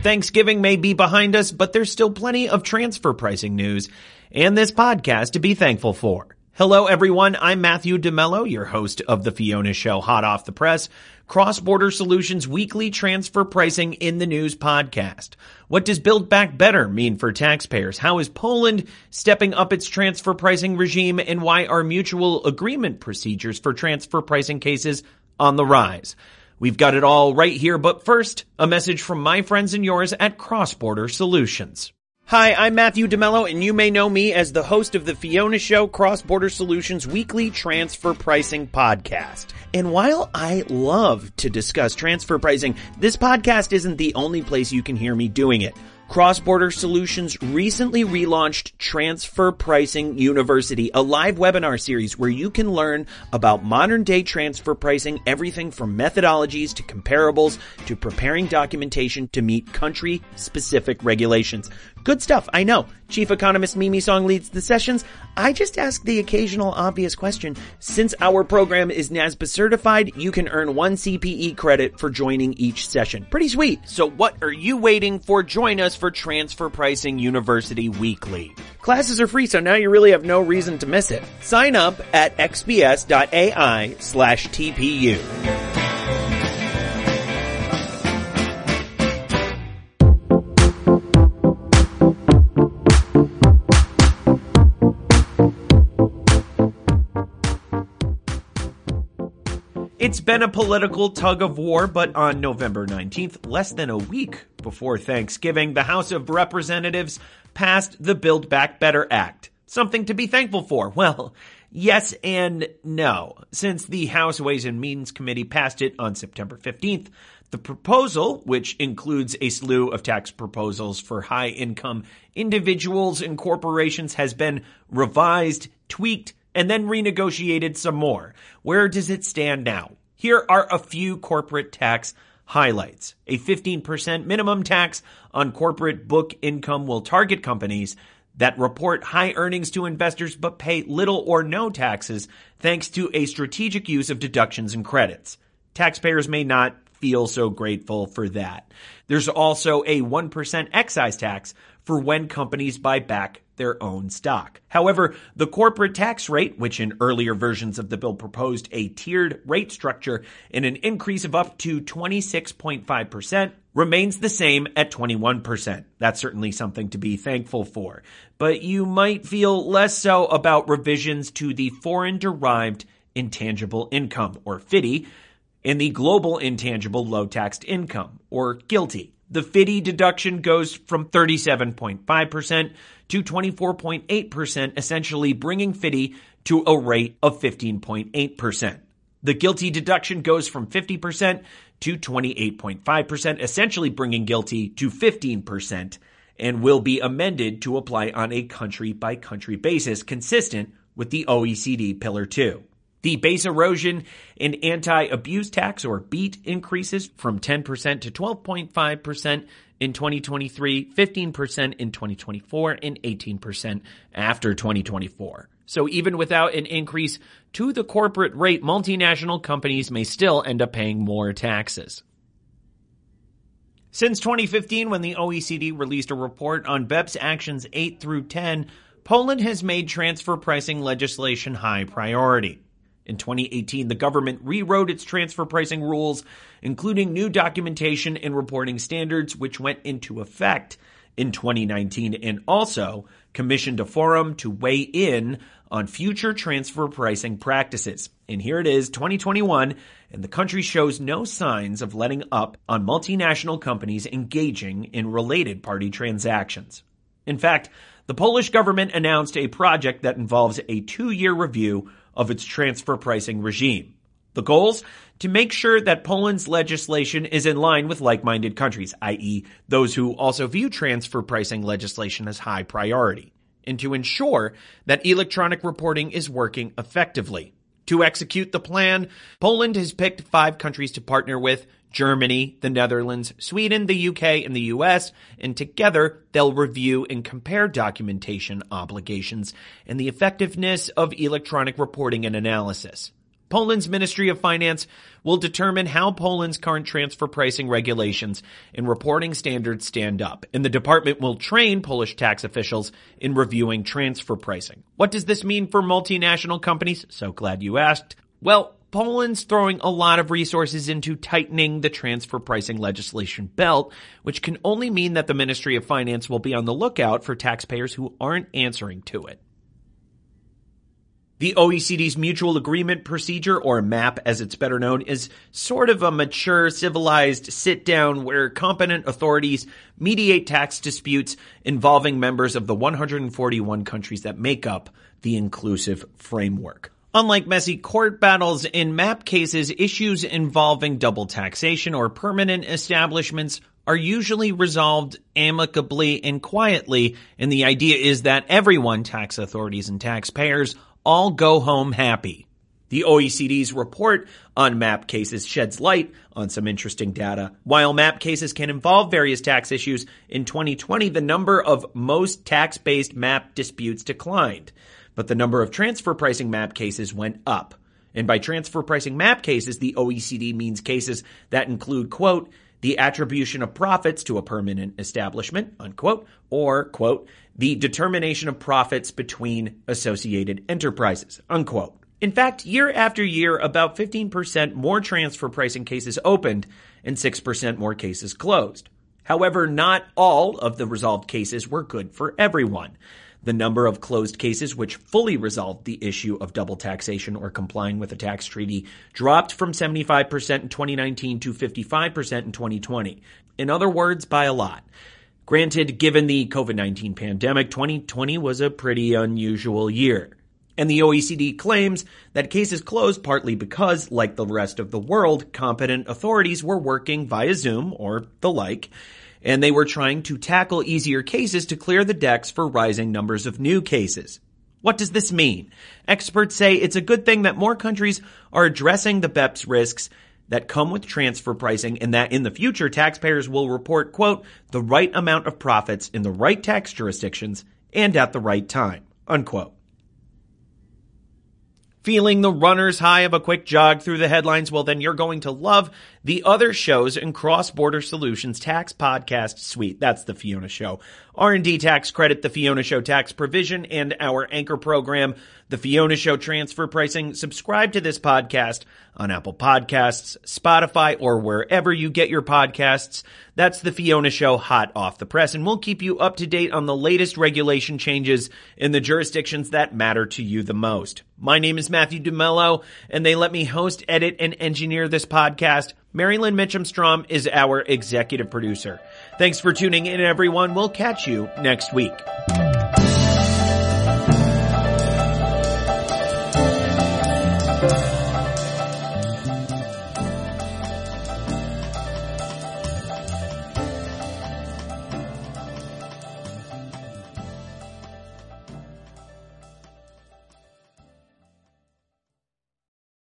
Thanksgiving may be behind us, but there's still plenty of transfer pricing news and this podcast to be thankful for. Hello, everyone. I'm Matthew DeMello, your host of The Fiona Show, hot off the press, Cross-Border Solutions weekly transfer pricing in the news podcast. What does Build Back Better mean for taxpayers? How is Poland stepping up its transfer pricing regime? And why are mutual agreement procedures for transfer pricing cases on the rise? We've got it all right here, but first, a message from my friends and yours at Cross-Border Solutions. Hi, I'm Matthew DeMello, and you may know me as the host of the Fiona Show Cross-Border Solutions weekly transfer pricing podcast. And while I love to discuss transfer pricing, this podcast isn't the only place you can hear me doing it. Cross-Border Solutions recently relaunched Transfer Pricing University, a live webinar series where you can learn about modern-day transfer pricing, everything from methodologies to comparables to preparing documentation to meet country-specific regulations. Good stuff, I know. Chief Economist Mimi Song leads the sessions. I just ask the occasional obvious question. Since our program is NASBA certified, you can earn 1 CPE credit for joining each session. Pretty sweet. So what are you waiting for? Join us for Transfer Pricing University Weekly. Classes are free, so now you really have no reason to miss it. Sign up at xbs.ai/TPU. It's been a political tug of war, but on November 19th, less than a week before Thanksgiving, the House of Representatives passed the Build Back Better Act. Something to be thankful for. Well, yes and no. Since the House Ways and Means Committee passed it on September 15th, the proposal, which includes a slew of tax proposals for high-income individuals and corporations, has been revised, tweaked, and then renegotiated some more. Where does it stand now? Here are a few corporate tax highlights. A 15% minimum tax on corporate book income will target companies that report high earnings to investors but pay little or no taxes thanks to a strategic use of deductions and credits. Taxpayers may not feel so grateful for that. There's also a 1% excise tax for when companies buy back their own stock. However, the corporate tax rate, which in earlier versions of the bill proposed a tiered rate structure and an increase of up to 26.5%, remains the same at 21%. That's certainly something to be thankful for. But you might feel less so about revisions to the Foreign Derived Intangible Income, or FDII, and the Global Intangible Low-Taxed Income, or GILTI. The FDII deduction goes from 37.5% to 24.8%, essentially bringing FDII to a rate of 15.8%. The GILTI deduction goes from 50% to 28.5%, essentially bringing GILTI to 15%, and will be amended to apply on a country-by-country basis, consistent with the OECD Pillar 2. The base erosion and anti-abuse tax, or BEAT, increases from 10% to 12.5% in 2023, 15% in 2024, and 18% after 2024. So even without an increase to the corporate rate, multinational companies may still end up paying more taxes. Since 2015, when the OECD released a report on BEPS Actions 8 through 10, Poland has made transfer pricing legislation high priority. In 2018, the government rewrote its transfer pricing rules, including new documentation and reporting standards, which went into effect in 2019, and also commissioned a forum to weigh in on future transfer pricing practices. And here it is, 2021, and the country shows no signs of letting up on multinational companies engaging in related party transactions. In fact, the Polish government announced a project that involves a 2-year review of its transfer pricing regime. The goals? To make sure that Poland's legislation is in line with like-minded countries, i.e. those who also view transfer pricing legislation as high priority, and to ensure that electronic reporting is working effectively. To execute the plan, Poland has picked 5 countries to partner with: Germany, the Netherlands, Sweden, the UK, and the US, and together they'll review and compare documentation obligations and the effectiveness of electronic reporting and analysis. Poland's Ministry of Finance will determine how Poland's current transfer pricing regulations and reporting standards stand up, and the department will train Polish tax officials in reviewing transfer pricing. What does this mean for multinational companies? So glad you asked. Well, Poland's throwing a lot of resources into tightening the transfer pricing legislation belt, which can only mean that the Ministry of Finance will be on the lookout for taxpayers who aren't answering to it. The OECD's Mutual Agreement Procedure, or MAP as it's better known, is sort of a mature, civilized sit-down where competent authorities mediate tax disputes involving members of the 141 countries that make up the inclusive framework. Unlike messy court battles in MAP cases, issues involving double taxation or permanent establishments are usually resolved amicably and quietly, and the idea is that everyone, tax authorities and taxpayers, all go home happy. The OECD's report on MAP cases sheds light on some interesting data. While MAP cases can involve various tax issues, in 2020 the number of most tax-based MAP disputes declined, but the number of transfer pricing MAP cases went up. And by transfer pricing MAP cases, the OECD means cases that include, quote, the attribution of profits to a permanent establishment, unquote, or, quote, the determination of profits between associated enterprises, unquote. In fact, year after year, about 15% more transfer pricing cases opened and 6% more cases closed. However, not all of the resolved cases were good for everyone. The number of closed cases which fully resolved the issue of double taxation or complying with a tax treaty dropped from 75% in 2019 to 55% in 2020. In other words, by a lot. Granted, given the COVID-19 pandemic, 2020 was a pretty unusual year. And the OECD claims that cases closed partly because, like the rest of the world, competent authorities were working via Zoom or the like, and they were trying to tackle easier cases to clear the decks for rising numbers of new cases. What does this mean? Experts say it's a good thing that more countries are addressing the BEPS risks that come with transfer pricing, and that in the future taxpayers will report, quote, the right amount of profits in the right tax jurisdictions and at the right time, unquote. Feeling the runner's high of a quick jog through the headlines? Well, then you're going to love the other shows in Cross-Border Solutions Tax Podcast Suite. That's The Fiona Show. R&D Tax Credit, The Fiona Show Tax Provision, and our anchor program, The Fiona Show Transfer Pricing. Subscribe to this podcast on Apple Podcasts, Spotify, or wherever you get your podcasts. That's The Fiona Show hot off the press, and we'll keep you up to date on the latest regulation changes in the jurisdictions that matter to you the most. My name is Matthew DeMello, and they let me host, edit, and engineer this podcast. Marilyn Mitchum-Strom is our executive producer. Thanks for tuning in, everyone. We'll catch you next week.